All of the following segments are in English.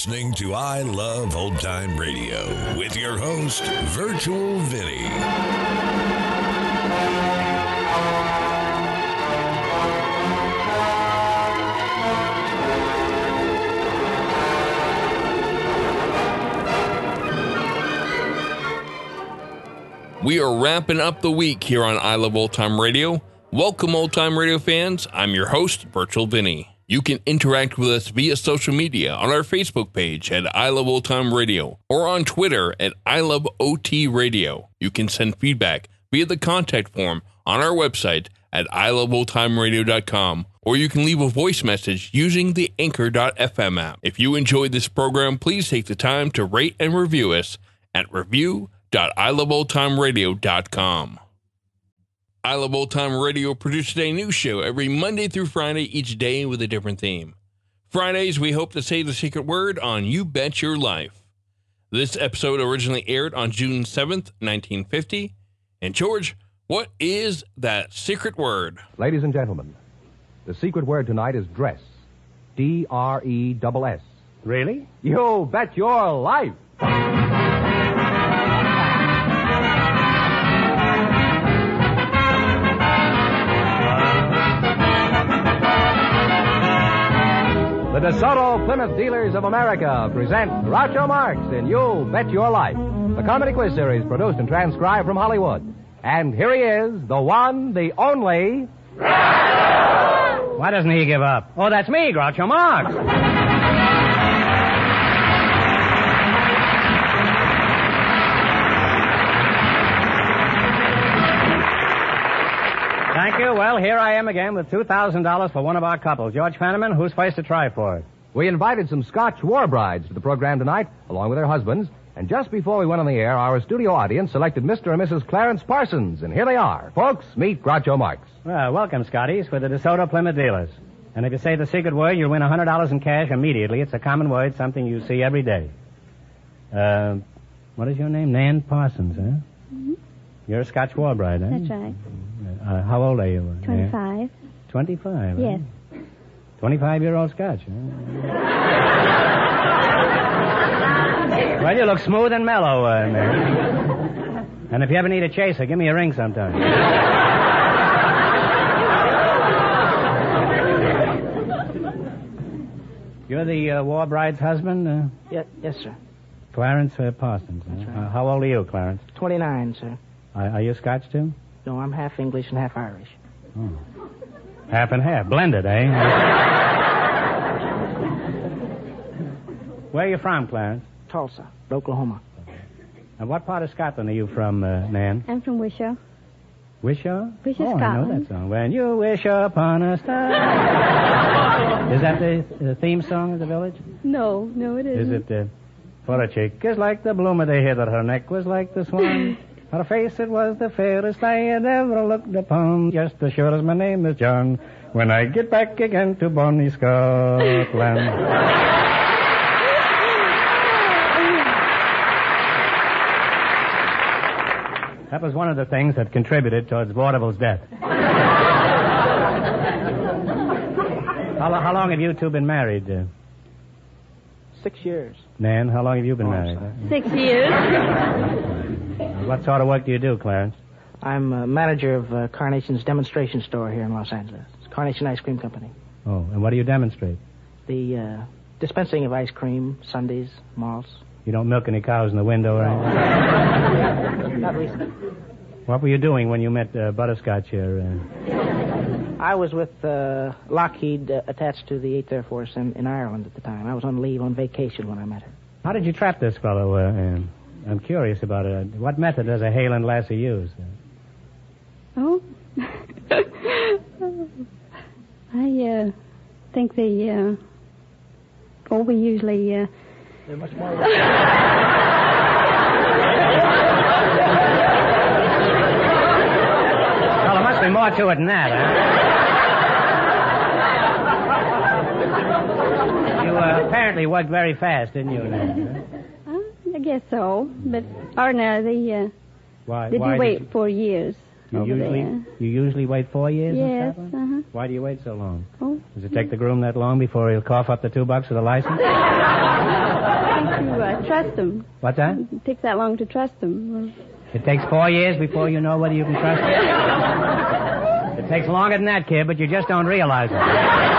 listening to I Love Old Time Radio with your host, Virtual Vinny. We are wrapping up the week here on I Love Old Time Radio. Welcome, Old Time Radio fans. I'm your host, Virtual Vinny. You can interact with us via social media on our Facebook page at I Love Old Time Radio or on Twitter at I Love OT Radio. You can send feedback via the contact form on our website at iloveoldtimeradio.com, or you can leave a voice message using the Anchor.fm app. If you enjoyed this program, please take the time to rate and review us at review.iloveoldtimeradio.com. I Love Old Time Radio produces a new show every Monday through Friday, each day with a different theme. Fridays, we hope to say the secret word on You Bet Your Life. This episode originally aired on June 7th, 1950. And George, what is that secret word? Ladies and gentlemen, the secret word tonight is dress. D-R-E-S-S. Really? You bet your life. The DeSoto Plymouth Dealers of America present Groucho Marx in You Bet Your Life, the comedy quiz series produced and transcribed from Hollywood. And here he is, the one, the only... Why doesn't he give up? Oh, that's me, Groucho Marx. Thank you. Well, here I am again with $2,000 for one of our couples. George Fenneman, who's first to try for it? We invited some Scotch war brides to the program tonight, along with their husbands. And just before we went on the air, our studio audience selected Mr. and Mrs. Clarence Parsons. And here they are. Folks, meet Groucho Marx. Well, welcome, Scotties, for the DeSoto Plymouth Dealers. And if you say the secret word, you'll win $100 in cash immediately. It's a common word, something you see every day. What is your name? Nan Parsons, huh? Mm-hmm. You're a Scotch war bride, huh? That's right. How old are you? 25. 25? Yes. Huh? 25-year-old Scotch, huh? Well, you look smooth and mellow, Mary. And if you ever need a chaser, give me a ring sometime. You're the war bride's husband? Yes, sir. Clarence Parsons. That's right. How old are you, Clarence? 29, sir. Are you Scotch, too? No, I'm half English and half Irish. Oh. Half and half. Blended, eh? Where are you from, Clarence? Tulsa, Oklahoma. And what part of Scotland are you from, Nan? I'm from Wishaw. Wishaw? Wishaw, I know Scotland. that song. When you wish upon a star. Is that the theme song of the village? No, it isn't. Is it, for a chick is like the bloom of the heather, her neck was like the swan. Her face, it was the fairest I had ever looked upon. Just as sure as my name is John, when I get back again to bonny Scotland. That was one of the things that contributed towards Vaudeville's death. How long have you two been married? 6 years. Nan, how long have you been married? 6 years. What sort of work do you do, Clarence? I'm manager of Carnation's demonstration store here in Los Angeles. It's Carnation Ice Cream Company. Oh, and what do you demonstrate? The dispensing of ice cream, sundaes, malts. You don't milk any cows in the window or anything? Not recently. What were you doing when you met Butterscotch here? I was with Lockheed attached to the 8th Air Force in Ireland at the time. I was on leave, on vacation when I met her. How did you trap this fellow? I'm curious about it. What method does a Halen lassie use? Oh? I think we usually... They're much more... Well, there must be more to it than that, huh? You apparently worked very fast, didn't you, Nan? I guess so. But ordinarily, Why did you did wait 4 years over there? You usually wait 4 years? Yes, in Scotland? Why do you wait so long? Oh. Does it take the groom that long before he'll cough up the $2 for the license? I think to trust him. What's that? It takes that long to trust him. It takes 4 years before you know whether you can trust him? It takes longer than that, kid, but you just don't realize it.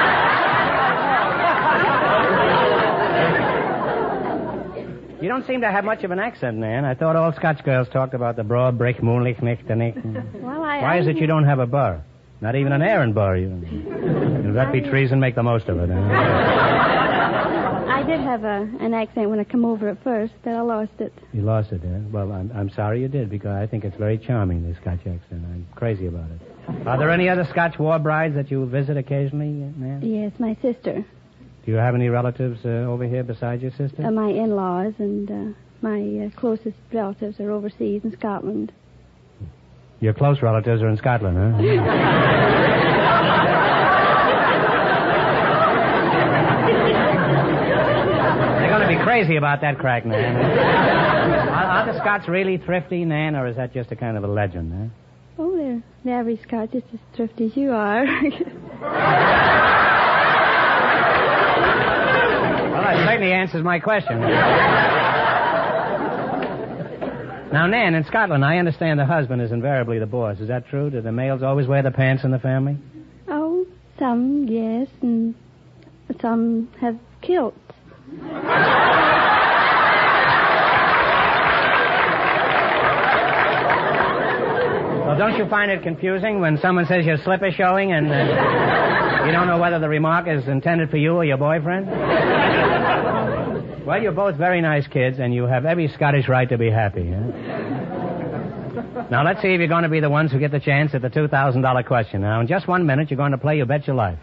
You don't seem to have much of an accent, Nan. I thought all Scotch girls talked about the broad brick, moonlich, nicht, nicht. Well, Why is it you don't have a burr? Not even an errand burr. If that be treason, make the most of it. I did have an accent when I come over at first, but I lost it. You lost it, eh? Well, I'm sorry you did, because I think it's very charming, the Scotch accent. I'm crazy about it. Are there any other Scotch war brides that you visit occasionally, Nan? Yes, my sister. Do you have any relatives over here besides your sister? My in-laws and my closest relatives are overseas in Scotland. Your close relatives are in Scotland, huh? They're going to be crazy about that crack, Nan. Are the Scots really thrifty, Nan, or is that just a kind of a legend, huh? Oh, they're the average Scot, just as thrifty as you are. Well, that certainly answers my question. Now, Nan, in Scotland, I understand the husband is invariably the boss. Is that true? Do the males always wear the pants in the family? Oh, some, yes, and some have kilts. Well, don't you find it confusing when someone says your slip is showing and you don't know whether the remark is intended for you or your boyfriend? Well, you're both very nice kids, and you have every Scottish right to be happy, huh? Now, let's see if you're going to be the ones who get the chance at the $2,000 question. Now, in just 1 minute, you're going to play You Bet Your Life.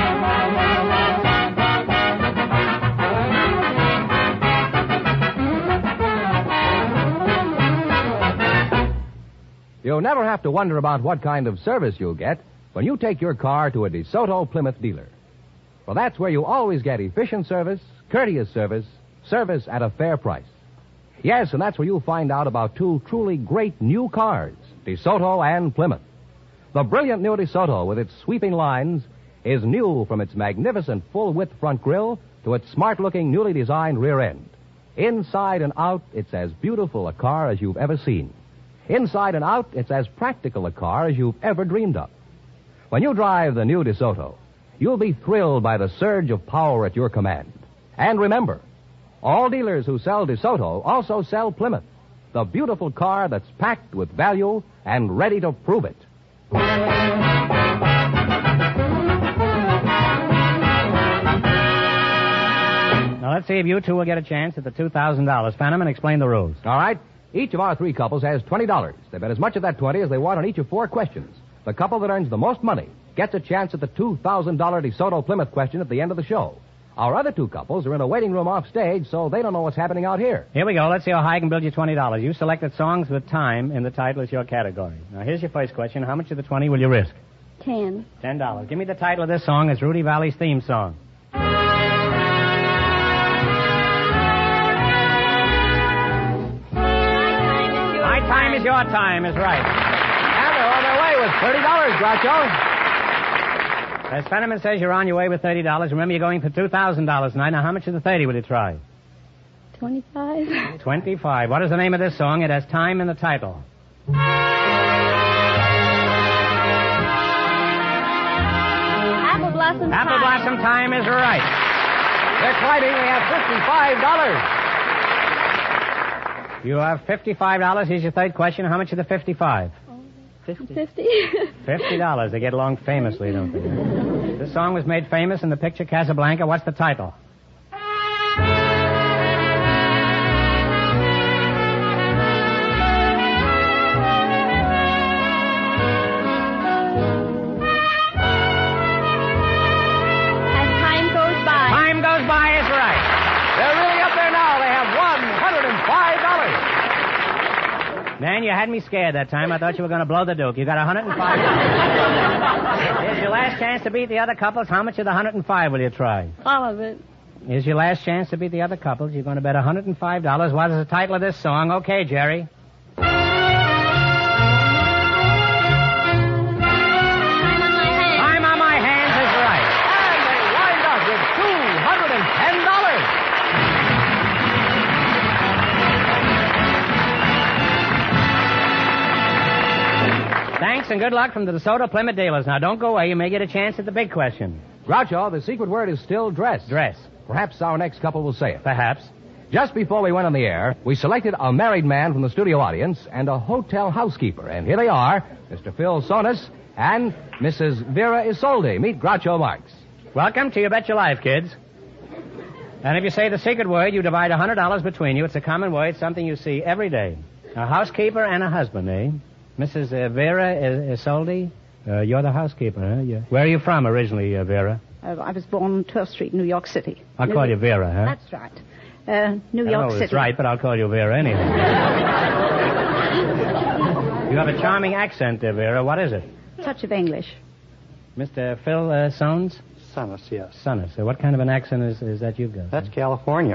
You'll never have to wonder about what kind of service you'll get when you take your car to a DeSoto Plymouth dealer. Well, that's where you always get efficient service, courteous service, service at a fair price. Yes, and that's where you'll find out about two truly great new cars, DeSoto and Plymouth. The brilliant new DeSoto, with its sweeping lines, is new from its magnificent full-width front grille to its smart-looking, newly designed rear end. Inside and out, it's as beautiful a car as you've ever seen. Inside and out, it's as practical a car as you've ever dreamed of. When you drive the new DeSoto, you'll be thrilled by the surge of power at your command. And remember, all dealers who sell DeSoto also sell Plymouth, the beautiful car that's packed with value and ready to prove it. Now, let's see if you two will get a chance at the $2,000. Fenneman, explain the rules. All right? Each of our three couples has $20. They bet as much of that 20 as they want on each of 4 questions. The couple that earns the most money gets a chance at the $2,000 DeSoto Plymouth question at the end of the show. Our other 2 couples are in a waiting room off stage, so they don't know what's happening out here. Here we go. Let's see how high I can build you $20. You selected songs with time in the title as your category. Now, here's your first question. How much of the 20 will you risk? 10. $10. Give me the title of this song. It's Rudy Valley's theme song. My time is your time is right. And they're on their way with $30, Groucho. As Fenneman says, you're on your way with $30. Remember, you're going for $2,000 tonight. Now, how much of the 30 will you try? 25. 25. What is the name of this song? It has time in the title. Apple Blossom Time. Apple Blossom Time is right. They're climbing. They have $55. You have $55. Here's your third question. How much of the 55? 50. $50. They get along famously, don't they? This song was made famous in the picture Casablanca. What's the title? As time goes by. Time goes by is right. They're really up there now. They have $105. Man, you had me scared that time. I thought you were going to blow the Duke. You got $105. Here's your last chance to beat the other couples. How much of the 105 will you try? All of it. Here's your last chance to beat the other couples. You're going to bet $105. What is the title of this song? Okay, Jerry. Time on my and good luck from the DeSoto Plymouth dealers. Now, don't go away. You may get a chance at the big question. Groucho, the secret word is still dress. Dress. Perhaps our next couple will say it. Perhaps. Just before we went on the air, we selected a married man from the studio audience and a hotel housekeeper. And here they are, Mr. Phil Sonis and Mrs. Vera Isolde. Meet Groucho Marx. Welcome to You Bet Your Life, kids. And if you say the secret word, you divide $100 between you. It's a common word, something you see every day. A housekeeper and a husband, eh? Mrs. Vera Isolde, you're the housekeeper, huh? Where are you from originally, Vera? I was born on 12th Street, New York City. I'll call you Vera, huh? That's right. New I York don't know City. That's right, but I'll call you Vera anyway. You have a charming accent, Vera. What is it? Touch of English. Mr. Phil Sones? Sonis, yes. Sonis. What kind of an accent is that you've got? That's California.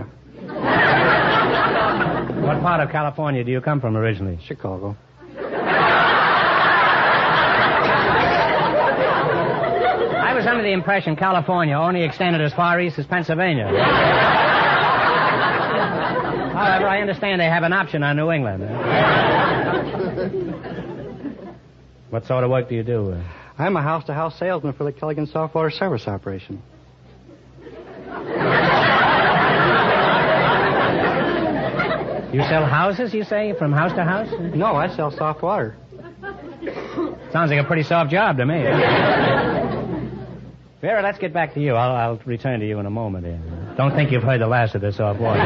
What part of California do you come from originally? Chicago. I was under the impression California only extended as far east as Pennsylvania. However, I understand they have an option on New England. What sort of work do you do? I'm a house-to-house salesman for the Kelligan Softwater Service Operation. You sell houses, you say, from house to house? No, I sell soft water. Sounds like a pretty soft job to me. Vera, let's get back to you. I'll return to you in a moment. Don't think you've heard the last of the soft water.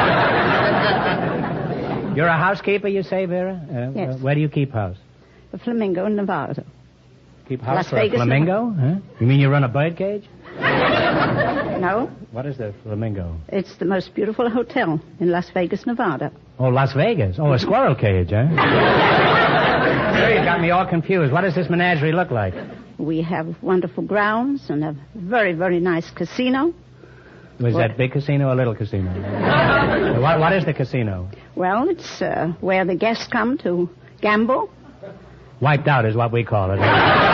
You're a housekeeper, you say, Vera? Yes. Where do you keep house? The Flamingo in Nevada. Keep house Las for Vegas, a flamingo? Huh? You mean you run a bird cage? No, What is the flamingo? it's the most beautiful hotel in Las Vegas, Nevada. Oh, Las Vegas. Oh, a squirrel cage, huh? Sure, you got me all confused. What does this menagerie look like? We have wonderful grounds and a very, very nice casino. Was that big casino or little casino? What is the casino? Well, it's where the guests come to gamble. Wiped out is what we call it.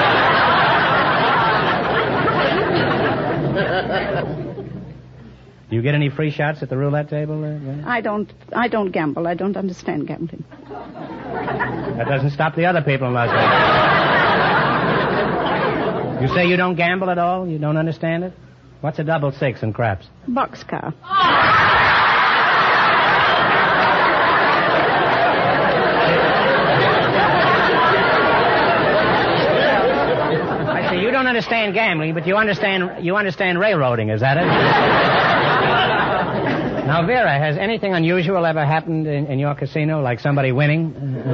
Do you get any free shots at the roulette table? I don't gamble. I don't understand gambling. That doesn't stop the other people in Las Vegas. You say you don't gamble at all? You don't understand it? What's a double six in craps? Boxcar. I see. You don't understand gambling, but you understand railroading. Is that it? Now, Vera, has anything unusual ever happened in your casino, like somebody winning?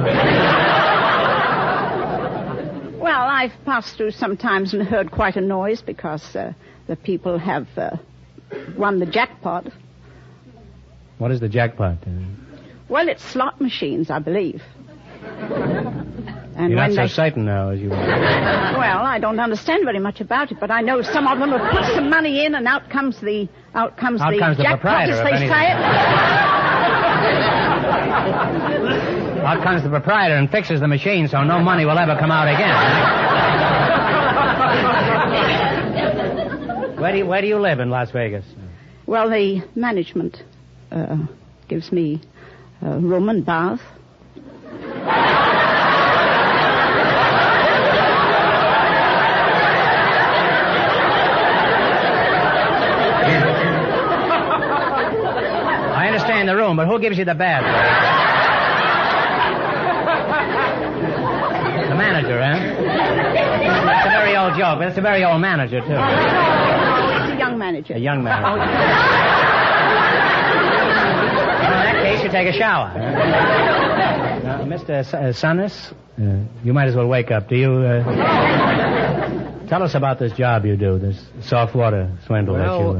Well, I've passed through sometimes and heard quite a noise because the people have won the jackpot. What is the jackpot? Well, it's slot machines, I believe. And You're not when so certain now as you are. Well, I don't understand very much about it, but I know some of them have put some money in, and out comes the comes the jackpot, proprietor, as if they anything. say it. Out comes the proprietor and fixes the machine so no money will ever come out again. Where do you live in Las Vegas? Well, the management gives me a room and bath. I understand the room, but who gives you the bath? The manager, huh? That's a very old joke, but it's a very old manager, too. It's a young manager. A young manager. Well, in that case, you take a shower. Now, Mr. Sonis, you might as well wake up. Do you... Tell us about this job you do, this soft water swindle that you...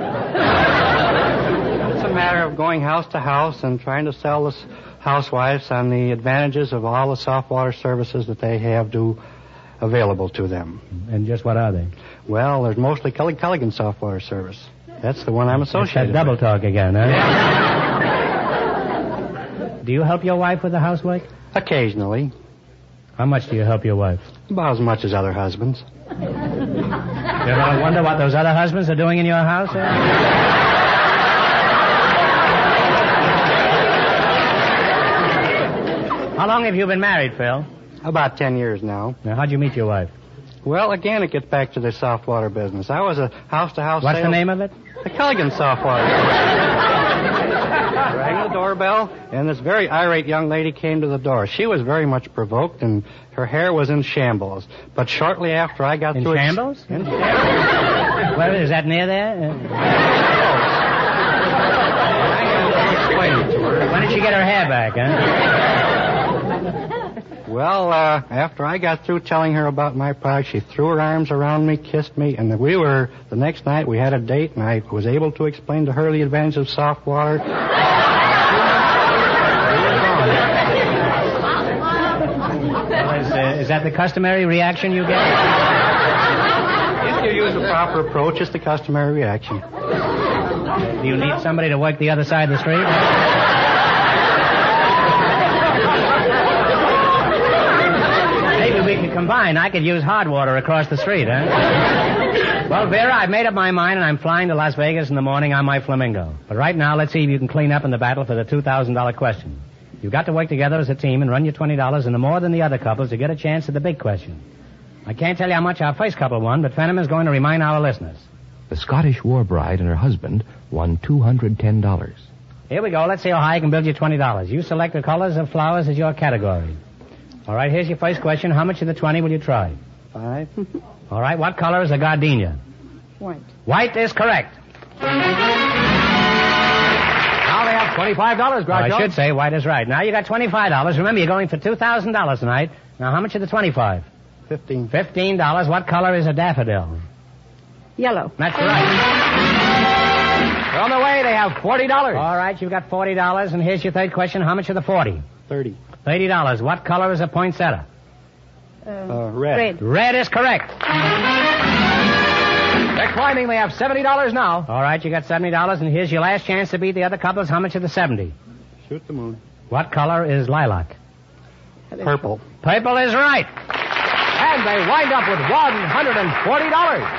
It's a matter of going house to house and trying to sell the housewives on the advantages of all the soft water services that they have available to them. And just what are they? Well, there's mostly Kelligan Soft Water Service. That's the one I'm associated That's that double with. talk again, huh? Do you help your wife with the housework? Occasionally. How much do you help your wife? About as much as other husbands. You ever wonder what those other husbands are doing in your house? How long have you been married, Phil? About 10 years now. Now, how'd you meet your wife? Well, again, it gets back to the soft water business. I was a house-to-house What's the name of it? The Kelligan Soft Water. Rang the doorbell, and this very irate young lady came to the door. She was very much provoked, and her hair was in shambles. But shortly after I got In through... shambles? In shambles? Well, is that near there? When did she get her hair back, huh? Well, after I got through telling her about my product, she threw her arms around me, kissed me, and the next night we had a date, and I was able to explain to her the advantage of soft water. Is that the customary reaction you get? If you use the proper approach, it's the customary reaction. Do you need somebody to work the other side of the street? Maybe we could combine. I could use hard water across the street, huh? Well, Vera, I've made up my mind, and I'm flying to Las Vegas in the morning on my Flamingo. But right now, let's see if you can clean up in the battle for the $2,000 question. You've got to work together as a team and run your $20 into more than the other couples to get a chance at the big question. I can't tell you how much our first couple won, but Fenneman's going to remind our listeners. The Scottish war bride and her husband won $210. Here we go. Let's see how high I can build you $20. You select the colors of flowers as your category. All right, here's your first question. How much of the 20 will you try? 5. All right, what color is a gardenia? White. White is correct. Now they have $25, Groucho. I should say white is right. Now you got $25. Remember, you're going for $2,000 tonight. Now, how much of the 25? 15. $15. What color is a daffodil? Yellow. That's right. They're on their way. They have $40. All right, you've got $40. And here's your third question. How much of the 40? 30. $30. What color is a poinsettia? Red. Red is correct. They're climbing. They have $70 now. All right, you got $70. And here's your last chance to beat the other couples. How much of the 70? Shoot the moon. What color is lilac? Purple. Purple is right. And they wind up with $140.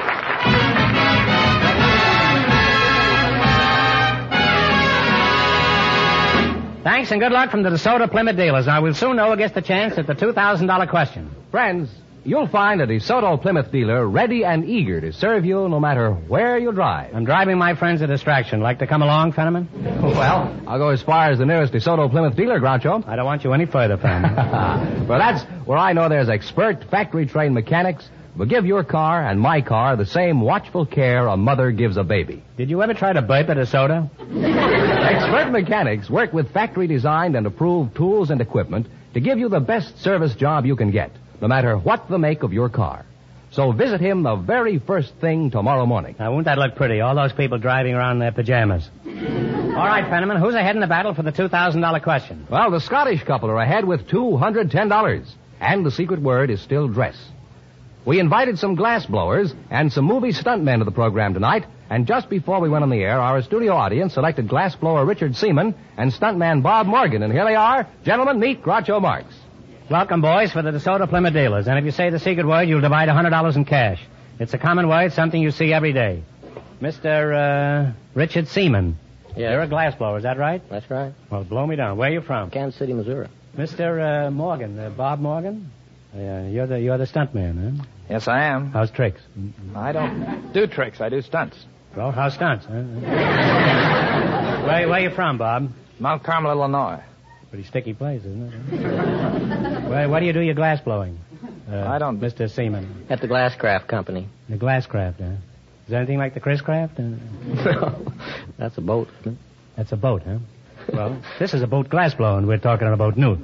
Thanks and good luck from the DeSoto Plymouth dealers. Now, we'll soon know who gets the chance at the $2,000 question. Friends, you'll find a DeSoto Plymouth dealer ready and eager to serve you no matter where you drive. I'm driving my friends a distraction. Like to come along, Fenneman? Well, I'll go as far as the nearest DeSoto Plymouth dealer, Groucho. I don't want you any further, Fenneman. Well, that's where I know there's expert factory-trained mechanics who give your car and my car the same watchful care a mother gives a baby. Did you ever try to burp at a soda? Expert mechanics work with factory-designed and approved tools and equipment to give you the best service job you can get, no matter what the make of your car. So visit him the very first thing tomorrow morning. Now, won't that look pretty? All those people driving around in their pajamas. All right, Fenneman, who's ahead in the battle for the $2,000 question? Well, the Scottish couple are ahead with $210. And the secret word is still dress. We invited some glass blowers and some movie stuntmen to the program tonight, and just before we went on the air, our studio audience selected glass blower Richard Seaman and stuntman Bob Morgan. And here they are. Gentlemen, meet Groucho Marx. Welcome, boys, for the DeSoto Plymouth dealers. And if you say the secret word, you'll divide $100 in cash. It's a common word, something you see every day. Mr. Richard Seaman. Yeah. You're a glass blower, is that right? That's right. Well, blow me down. Where are you from? Kansas City, Missouri. Mr. Morgan, Bob Morgan? You're the stuntman, huh? Yes, I am. How's tricks? I don't do tricks. I do stunts. Well, how's stunts, huh? Where are you from, Bob? Mount Carmel, Illinois. Pretty sticky place, isn't it? Where do you do your glass blowing? I don't... Mr. Seaman. At the Glasscraft Company. The Glasscraft, huh? Is that anything like the Chris Craft? No. That's a boat, isn't it? That's a boat, huh? Well, this is a boat glass blowing. We're talking about new.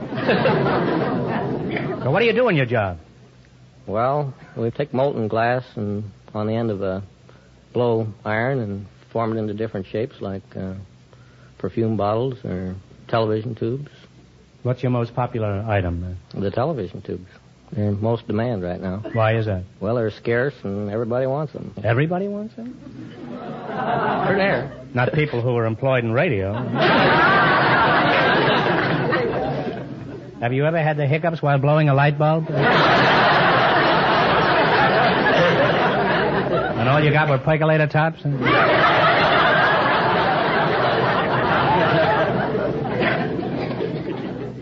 So what do you do in your job? Well, we take molten glass and on the end of a blow iron and form it into different shapes like perfume bottles or television tubes. What's your most popular item? The television tubes. They're in most demand right now. Why is that? Well, they're scarce and everybody wants them. Everybody wants them? They're there. Not people who are employed in radio. Have you ever had the hiccups while blowing a light bulb? And all you got were percolator tops?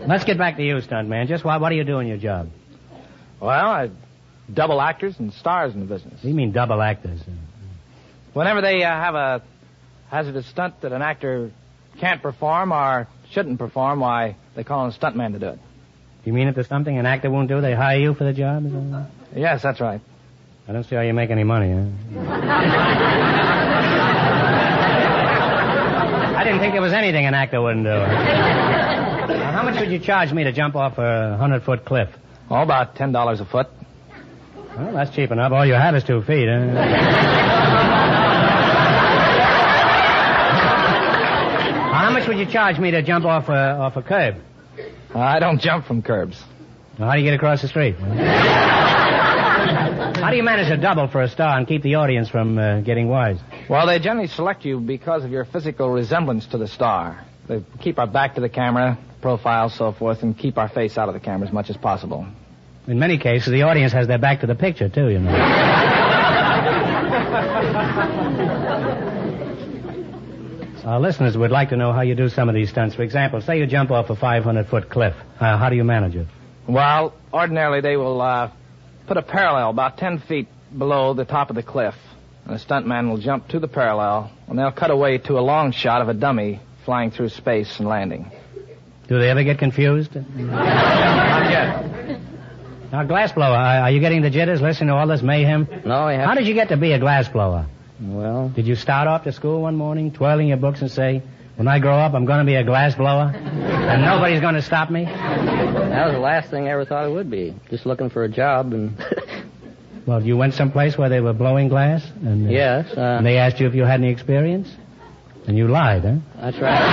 Let's get back to you, stuntman. Just what do you do in your job? Well, I double actors and stars in the business. What do you mean double actors? Whenever they have a hazardous stunt that an actor can't perform or shouldn't perform, why, they call in a stuntman to do it. You mean if there's something an actor won't do, they hire you for the job? Is that... Yes, that's right. I don't see how you make any money, huh? I didn't think there was anything an actor wouldn't do. Now, how much would you charge me to jump off a 100-foot cliff? Oh, about $10 a foot. Well, that's cheap enough. All you have is 2 feet, huh? How much would you charge me to jump off a curb? I don't jump from curbs. Well, how do you get across the street? How do you manage to double for a star and keep the audience from getting wise? Well, they generally select you because of your physical resemblance to the star. They keep our back to the camera, profile, so forth, and keep our face out of the camera as much as possible. In many cases, the audience has their back to the picture, too, you know. Our listeners would like to know how you do some of these stunts. For example, say you jump off a 500-foot cliff. How do you manage it? Well, ordinarily they will put a parallel about 10 feet below the top of the cliff. And the stuntman will jump to the parallel, and they'll cut away to a long shot of a dummy flying through space and landing. Do they ever get confused? Not yet. Now, glassblower, are you getting the jitters listening to all this mayhem? No, I haven't. How did you get to be a glassblower? Well... Did you start off to school one morning, twirling your books and say, when I grow up, I'm going to be a glassblower, and nobody's going to stop me? That was the last thing I ever thought it would be. Just looking for a job and... Well, you went someplace where they were blowing glass? And, yes. And they asked you if you had any experience? And you lied, huh? That's right.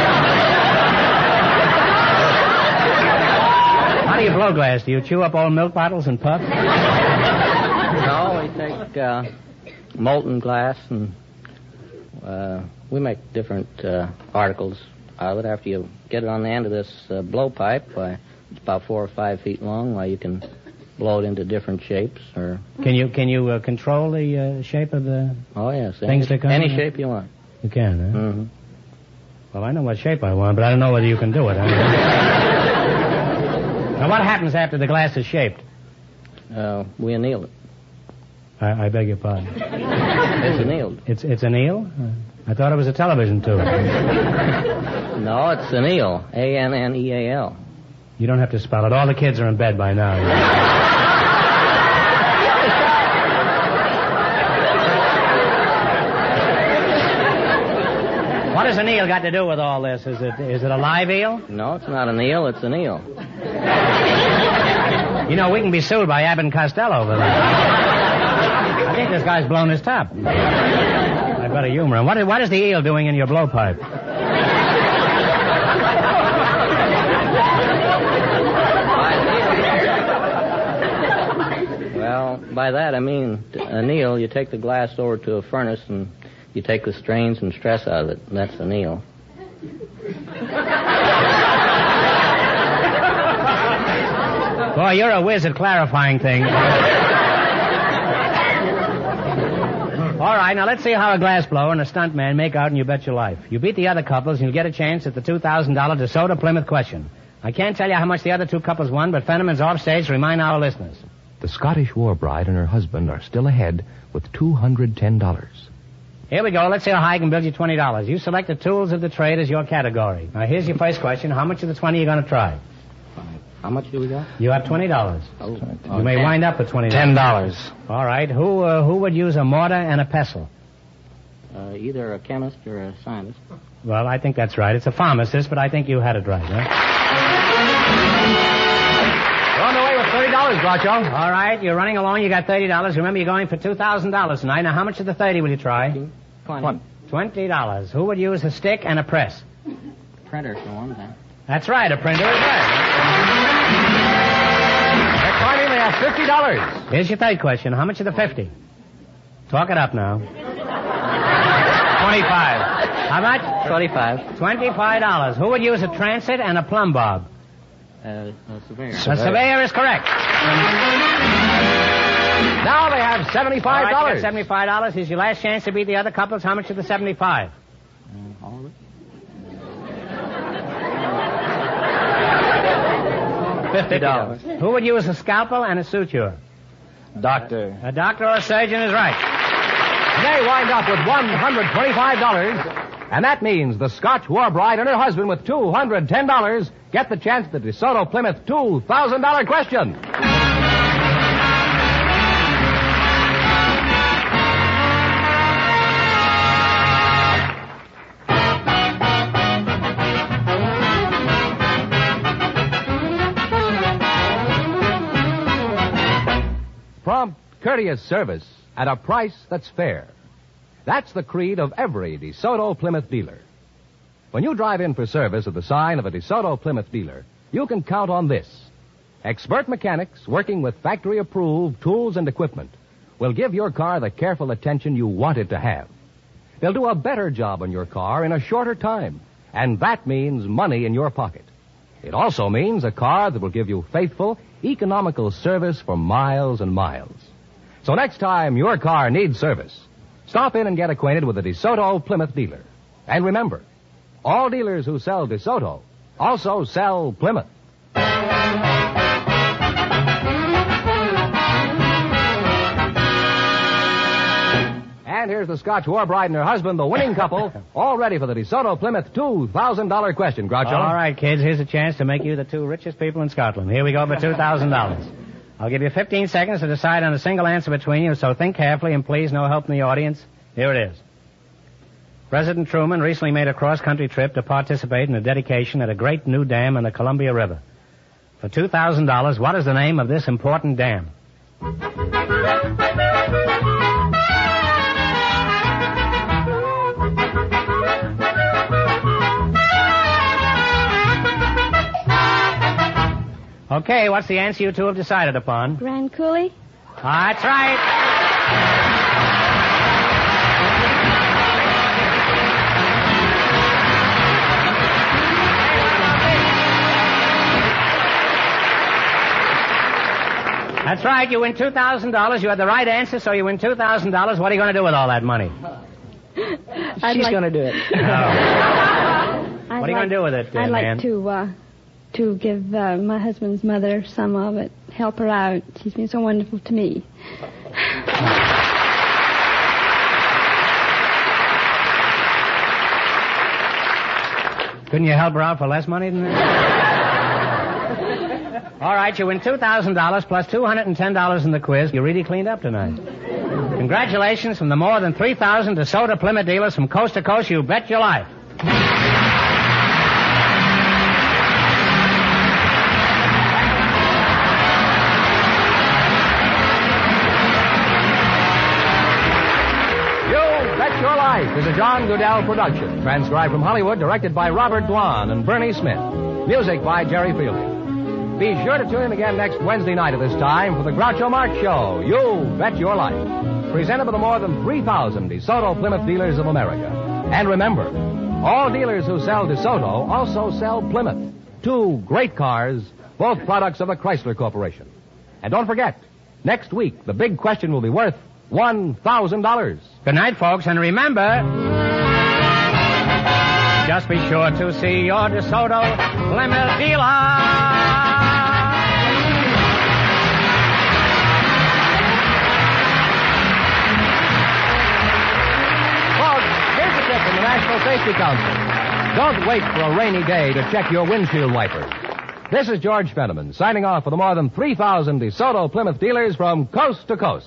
How do you blow glass? Do you chew up old milk bottles and puff? No, we take molten glass and we make different articles out of it. After you get it on the end of this blowpipe, it's about 4 or 5 feet long, you can blow it into different shapes. Or Can you control the shape of the things that come? Any shape you want. You can, huh? Mm-hmm. Well, I know what shape I want, but I don't know whether you can do it. Now, what happens after the glass is shaped? We anneal it. I beg your pardon. It's annealed. It's anneal? I thought it was a television tube. No, it's anneal. A-N-N-E-A-L. You don't have to spell it. All the kids are in bed by now. What has an eel got to do with all this? Is it a live eel? No, it's not an eel. It's an eel. You know, we can be sued by Abbott and Costello over that. I think this guy's blown his top. I better humor him. What is the eel doing in your blowpipe? Well, by that I mean anneal. You take the glass over to a furnace and you take the strains and stress out of it, and that's anneal. Boy, you're a whiz at clarifying things. All right, now let's see how a glassblower and a stuntman make out and You Bet Your Life. You beat the other couples and you'll get a chance at the $2,000 DeSoto Plymouth question. I can't tell you how much the other two couples won, but Fenneman's off stage to remind our listeners. The Scottish war bride and her husband are still ahead with $210. Here we go. Let's see how high I can build you $20. You select the tools of the trade as your category. Now, here's your first question. How much of the 20 are you going to try? How much do we got? You have $20. Oh, you may wind up with $20. $10. All right. Who would use a mortar and a pestle? Either a chemist or a scientist. Well, I think that's right. It's a pharmacist, but I think you had it right, huh? You're on the way with $30, Groucho. All right. You're running along. You got $30. Remember, you're going for $2,000 tonight. Now, how much of the 30 will you try? 20. $20. Who would use a stick and a press? Printer, for one thing. That's right. A printer is right. They're climbing. They have $50. Here's your third question. How much of the 50? Talk it up now. 25. How much? 25. $25. Who would use a transit and a plumb bob? A surveyor. A surveyor is correct. Now they have $75. All right, you got $75. Here's your last chance to beat the other couples. How much of the 75? All of it. $50. Who would use a scalpel and a suture? Doctor. A doctor or a surgeon is right. They wind up with $125. And that means the Scotch war bride and her husband with $210 get the chance at the DeSoto Plymouth $2,000 question. Prompt, courteous service at a price that's fair. That's the creed of every DeSoto Plymouth dealer. When you drive in for service at the sign of a DeSoto Plymouth dealer, you can count on this. Expert mechanics working with factory-approved tools and equipment will give your car the careful attention you want it to have. They'll do a better job on your car in a shorter time, and that means money in your pocket. It also means a car that will give you faithful, economical service for miles and miles. So next time your car needs service, stop in and get acquainted with a DeSoto Plymouth dealer. And remember, all dealers who sell DeSoto also sell Plymouth. And here's the Scotch war bride and her husband, the winning couple, all ready for the DeSoto Plymouth $2,000 question. Groucho. All right, kids, here's a chance to make you the two richest people in Scotland. Here we go for $2,000. I'll give you 15 seconds to decide on a single answer between you, so think carefully and please no help from the audience. Here it is. President Truman recently made a cross-country trip to participate in a dedication at a great new dam in the Columbia River. For $2,000, what is the name of this important dam? Okay, what's the answer you two have decided upon? Grand Coulee? That's right. That's right, you win $2,000. You had the right answer, so you win $2,000. What are you going to do with all that money? She's going to do it. What are you going to do with it, I'd man? like to give my husband's mother some of it, help her out. She's been so wonderful to me. Couldn't you help her out for less money than that? All right, you win $2,000 plus $210 in the quiz. You really cleaned up tonight. Congratulations from the more than 3,000 DeSoto Plymouth dealers from coast to coast. You bet your life. Your Life is a John Goodell production, transcribed from Hollywood, directed by Robert Dwan and Bernie Smith. Music by Jerry Fielding. Be sure to tune in again next Wednesday night at this time for the Groucho Marx Show, You Bet Your Life, presented by the more than 3,000 DeSoto Plymouth dealers of America. And remember, all dealers who sell DeSoto also sell Plymouth, two great cars, both products of the Chrysler Corporation. And don't forget, next week the big question will be worth $1,000. Good night, folks, and remember, just be sure to see your DeSoto Plymouth dealer. Folks, here's a tip from the National Safety Council. Don't wait for a rainy day to check your windshield wipers. This is George Fenneman signing off for the more than 3,000 DeSoto Plymouth dealers from coast to coast.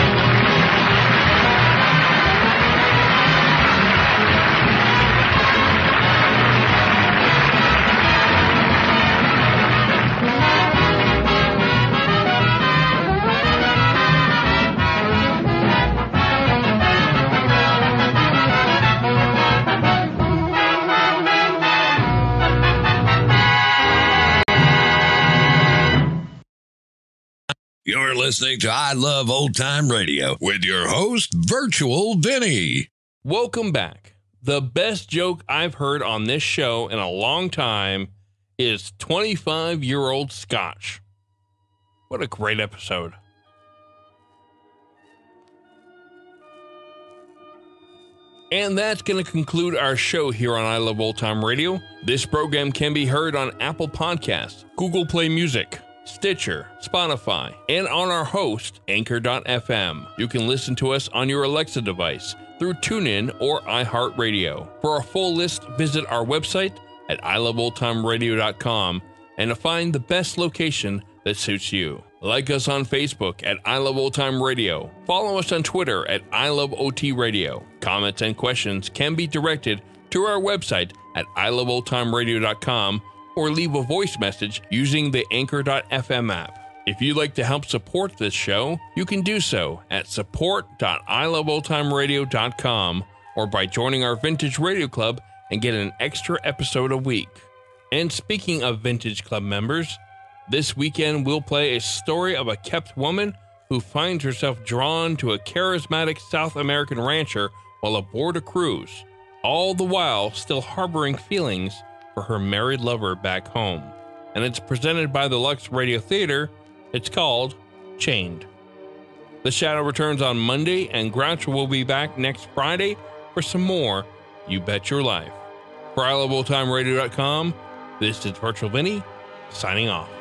You're listening to I Love Old Time Radio with your host, Virtual Vinny. Welcome back. The best joke I've heard on this show in a long time is 25-year-old Scotch. What a great episode. And that's going to conclude our show here on I Love Old Time Radio. This program can be heard on Apple Podcasts, Google Play Music, Stitcher, Spotify, and on our host, Anchor.fm. You can listen to us on your Alexa device through TuneIn or iHeartRadio. For a full list, visit our website at iloveoldtimeradio.com and to find the best location that suits you. Like us on Facebook at I Love Old Time Radio. Follow us on Twitter at I Love OT Radio. Comments and questions can be directed to our website at iloveoldtimeradio.com or leave a voice message using the Anchor.fm app. If you'd like to help support this show, you can do so at support.iloveoldtimeradio.com or by joining our Vintage Radio Club and get an extra episode a week. And speaking of Vintage Club members, this weekend we'll play a story of a kept woman who finds herself drawn to a charismatic South American rancher while aboard a cruise, all the while still harboring feelings for her married lover back home. And it's presented by the Lux Radio Theater. It's called Chained. The Shadow returns on Monday, and Groucho will be back next Friday for some more You Bet Your Life. For iloveoldtimeradio.com, this is Virtual Vinny, signing off.